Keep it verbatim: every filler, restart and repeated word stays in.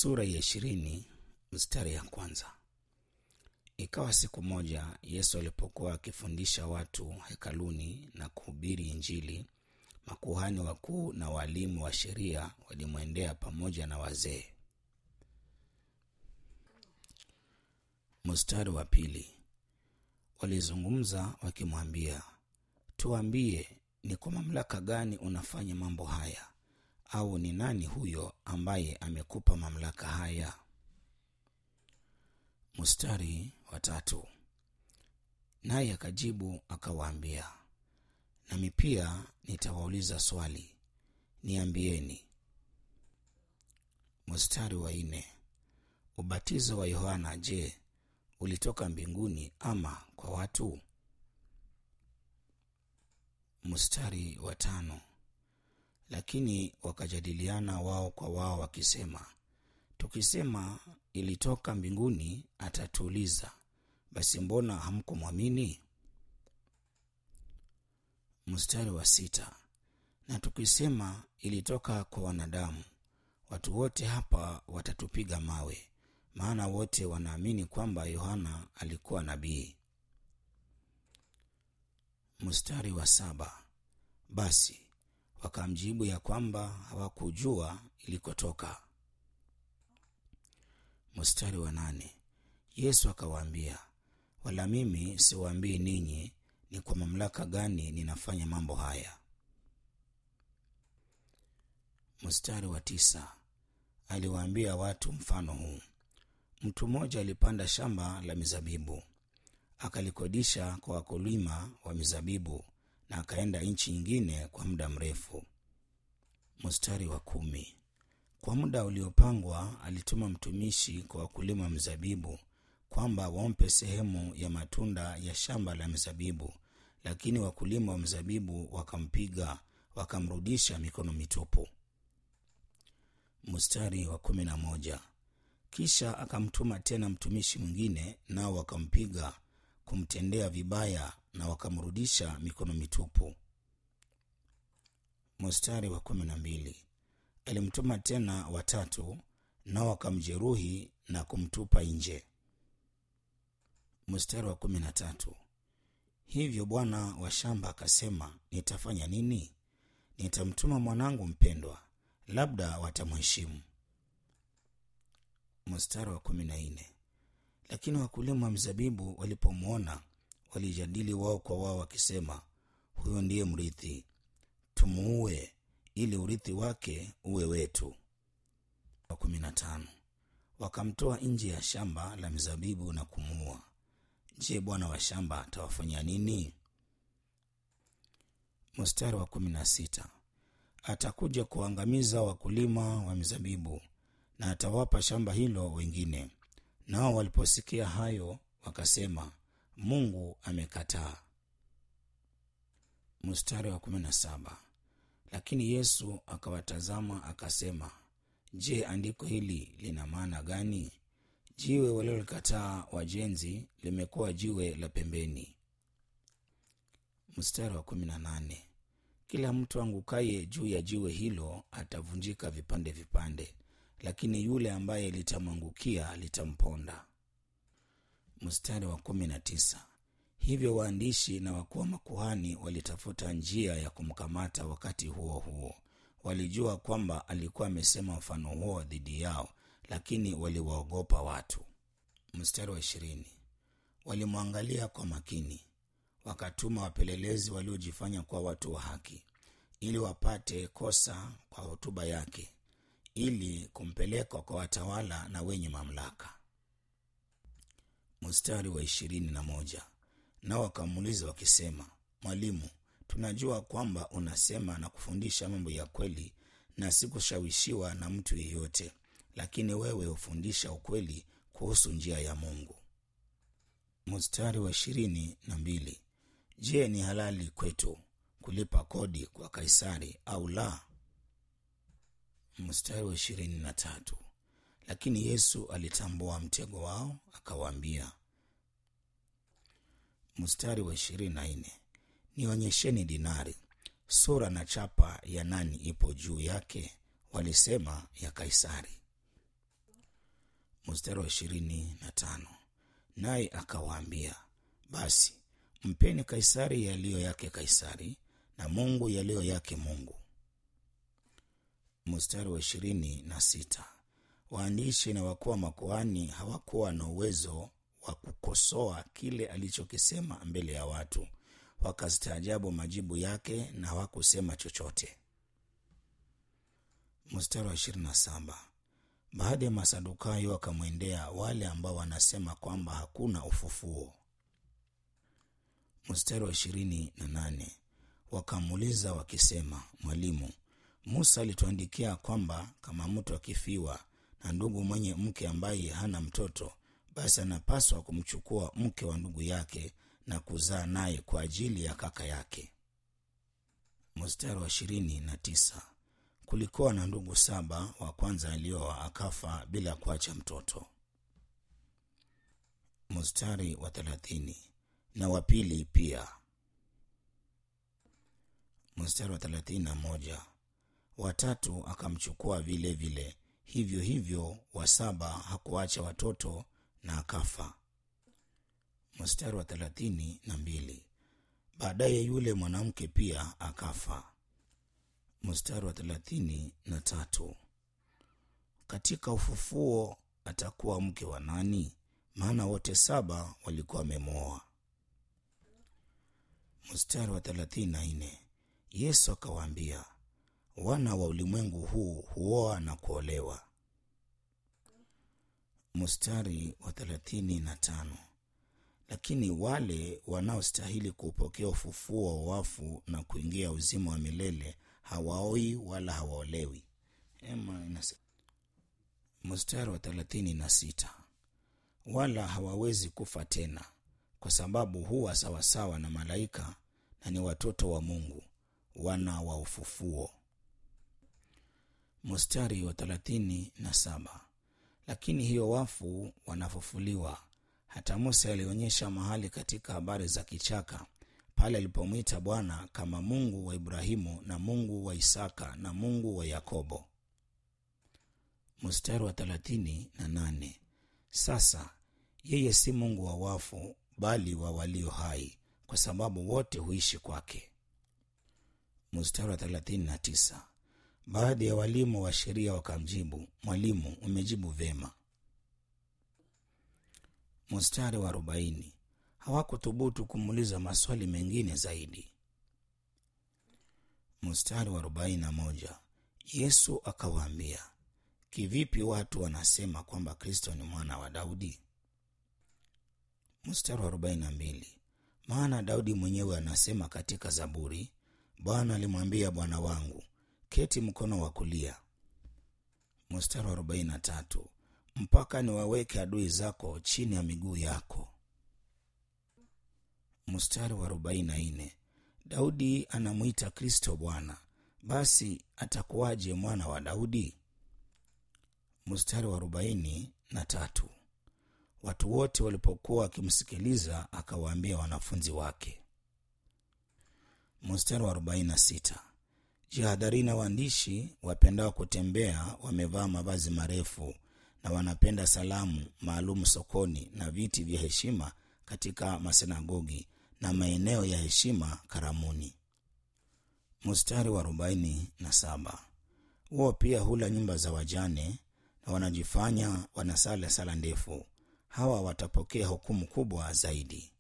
Sura ya ishirini mstari ya kwanza. Ikawa siku moja Yesu alipokuwa akifundisha watu hekaluni na kuhubiri Injili, makuhani wakuu na walimu wa sheria walimwendea pamoja na wazee. Mstari wa pili. Walizungumza wakimwambia, tuambie, ni kwa mamlaka gani unafanya mambo haya? Au ni nani huyo ambaye amekupa mamlaka haya? Mstari wa tatu. Naye akajibu akawaambia, nami pia nitawauliza swali, niambieni. Mstari wa nne. Ubatizo wa Yohana, je, ulitoka mbinguni ama kwa watu? Mstari wa tano. Lakini wakajadiliana wao kwa wao wakisema, tukisema ilitoka mbinguni atatuuliza, basi mbona hamkumwamini? Mstari wa sita. Na tukisema ilitoka kwa wanadamu, watu wote hapa watatupiga mawe, maana wote wanaamini kwamba Yohana alikuwa nabii. Mstari wa saba. Basi wakamjibu ya kwamba hawakujua ilikotoka. Mstari wa nane. Yesu akawaambia, wala mimi siwaambii ninyi ni kwa mamlaka gani ninafanya mambo haya. Mstari wa tisa. Aliwaambia watu mfano huu, mtu mmoja alipanda shamba la mizabibu, akalikodisha kwa wakulima wa mizabibu, na akaenda nchi nyingine kwa muda mrefu. Mstari wa kumi. Kwa muda uliopangwa alituma mtumishi kwa wakulima wa mizabibu kwamba wampe sehemu ya matunda ya shamba la mizabibu, lakini wakulima wa mizabibu wakampiga, wakamrudisha mikono mitupu. Mstari wa kumi na moja. Kisha akamtuma tena mtumishi mwingine, nao wakampiga, kumtendea vibaya, na wakamrudisha mikono mitupu. Mstari wa kumi na mbili. Alimtuma tena watatu, nao wakamjeruhi na kumtupa nje. Mstari wa kumi na tatu. Hivyo bwana wa shamba akasema, nitafanya nini? Nitamtuma mwanangu mpendwa, labda watamheshimu. Mstari wa kumi na nne. Lakini wakulima wa mzabibu walipomwona, walijadili wao kwa wao wakisema, huyo ndiye mrithi, tumuue ili urithi wake uwe wetu. Wa kumi na tano. Wakamtoa nje ya shamba la mzabibu na kumuua. Je, bwana wa shamba atawafanya nini? Mstari wa kumi na sita. Atakuja kuangamiza wakulima wa mizabibu, na atawapa shamba hilo wengine. Nao waliposikia hayo wakasema, Mungu amekataa. Mstari wa kumi na saba. Lakini Yesu akawatazama akasema, je, andiko hili lina maana gani? Jiwe walilolikataa wajenzi limekuwa jiwe la pembeni. Mstari wa kumi na nane. Kila mtu angukaye juu ya jiwe hilo atavunjika vipande vipande, lakini yule ambaye litamwangukia litamponda. Mstari wa kumi na tisa. Hivyo waandishi na wakuu wa makuhani walitafuta njia ya kumkamata. Wakati huo huo walijua kwamba alikuwa amesema mfano huo dhidi yao, lakini waliwaogopa watu. Mstari wa ishirini. Walimwangalia kwa makini, wakatuma wapelelezi waliojifanya kuwa watu wa haki, ili wapate kosa kwa hotuba yake, ili kumpeleka kwa watawala na wenye mamlaka. Mstari wa ishirini na moja. Nao wakamuuliza wakisema, Mwalimu, tunajua kwamba unasema na kufundisha mambo ya kweli, na si kushawishiwa na mtu yeyote, lakini wewe hufundisha ukweli kuhusu njia ya Mungu. Mstari wa ishirini na mbili. Je, ni halali kwetu kulipa kodi kwa Kaisari au la? Mstari wa ishirini na tatu. Lakini Yesu alitambua mtego wao akawaambia. Mstari wa ishirini na nne. Nionyesheni dinari, sura na chapa ya nani ipo juu yake? Walisema, ya Kaisari. Mstari wa ishirini na tano, naye akawaambia, basi mpeni Kaisari yaliyo yake Kaisari, na Mungu yaliyo yake Mungu. Mstari wa ishirini na sita, waandishi na wakuu wa makuhani hawakuwa na uwezo wa kukosoa kile alichokisema mbele ya watu. Wakastaajabu majibu yake na hawakusema chochote. Mstari wa ishirini na saba, baadhi ya Masadukayo wakamwendea, wale ambao wanasema kwamba hakuna ufufuo. Mstari wa ishirini na nane, wakamuuliza wakisema, mwalimu, Musa alituandikia kwamba kama mtu akifiwa na ndugu mwenye mke ambaye hana mtoto, basi anapaswa kumchukua mke wa ndugu yake na kuzaa naye kwa ajili ya kaka yake. Mstari wa ishirini na tisa, kulikuwa na ndugu saba, wa kwanza alioa akafa bila kuacha mtoto. Mstari wa thelathini, na wa pili pia. Mstari wa thelathini na moja, watatu akamchukua vile vile, hivyo hivyo wa saba hakuacha watoto na akafa. Mstari wa thelathini na mbili, baadaye yule mwanamke pia akafa. Mstari wa thelathini na tatu, katika ufufuo atakuwa mke wa nani? Maana wote saba walikuwa wamemwoa. Mstari wa thelathini na nne, Yesu akawaambia, wana wa ulimwengu huu huoa na kuolewa. Mstari wa thelathini na tano, lakini wale wanaostahili kupokea ufufuo wa wafu na kuingia uzima wa milele hawaoi wala hawaolewi. Ema inasema. Mstari wa thelathini na sita, wala hawawezi kufa tena, kwa sababu huwa sawasawa na malaika na ni watoto wa Mungu, wana wa ufufuo. Mstari wa thelathini na saba, lakini hiyo wafu wanafufuliwa. Hata Musa alionyesha mahali katika habari za kichaka, pale alipomwita Bwana kama Mungu wa Ibrahimu na Mungu wa Isaka na Mungu wa Yakobo. Mstari wa thelathini na nane, sasa yeye si Mungu wa wafu bali wa walio hai, kwa sababu wote huishi kwake. Mstari wa thelathini na tisa, baadhi ya walimu wa sheria wakamjibu, mwalimu, umejibu vema. Mstari wa arobaini, hawakuthubutu kumuuliza maswali mengine zaidi. Mstari wa arobaini na moja, Yesu akawaambia, kivipi watu wanasema kwamba Kristo ni mwana wa Daudi? Mstari wa arobaini na mbili, maana Daudi mwenyewe anasema katika Zaburi, Bwana alimwambia Bwana wangu, keti mkono wa kulia. Mstari wa arobaini na tatu, mpaka niwaweke adui zako chini ya miguu yako. Mstari wa arobaini na nne, Daudi anamuita Kristo Bwana, basi atakuwaje mwana wa Daudi? Mstari wa arobaini na tatu, watu wote walipokuwa wakimsikiliza akawaambia wanafunzi wake. Mstari wa arobaini na sita, jihadharini waandishi wapendao kutembea wamevaa mavazi marefu na wanapenda salamu maalum sokoni na viti vya heshima katika masinagogi na maeneo ya heshima karamuni. Mstari wa arobaini na saba, wao pia hula nyumba za wajane na wanajifanya wanasala sala ndefu. Hawa watapokea hukumu kubwa zaidi.